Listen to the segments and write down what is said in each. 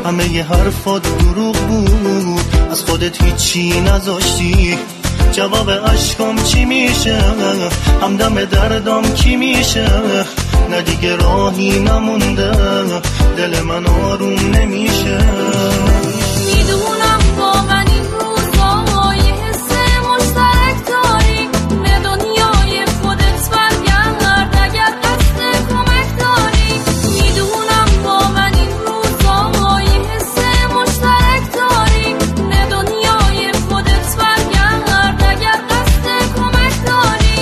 همه ی حرفات دروغ بود، از خودت هیچی نذاشتی. جواب عشقم چی میشه؟ همدم دردم کی میشه؟ نه دیگه راهی نمونده، دل من آروم نمیشه. میدونم با من این روزا یه حس مشترک داری، به دنیای خودت برگرد اگر قصد کمک داری. میدونم با من این روزا یه حس مشترک داری، به دنیای خودت برگرد اگر قصد کمک داری.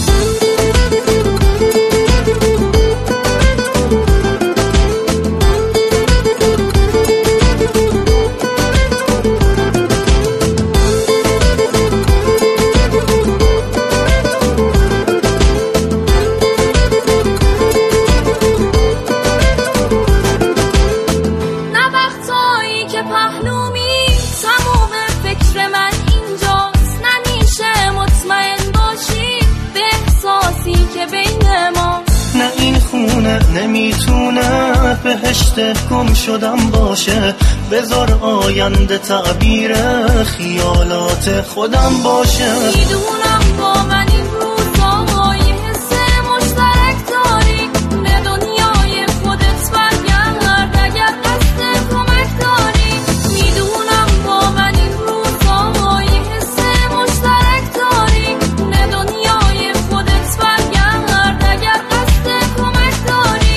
نمیتونه بهشت گم شدم باشه، بذار آینده تعبیر خیالات خودم باشه. میدونم با من این روزا یه حس مشترک داری، به دنیای خودت برگرد اگر قصد کمک داری. میدونم با من این روزا یه حس مشترک داری، به دنیای خودت برگرد اگر قصد کمک داری.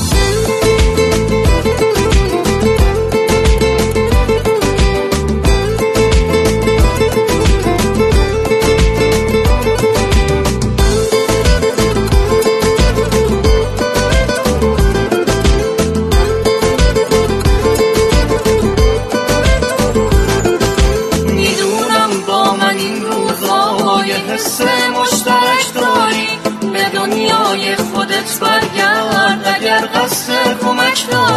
حس مشترک داری، به دنیای خودت برگرد اگر قصد کمک داری.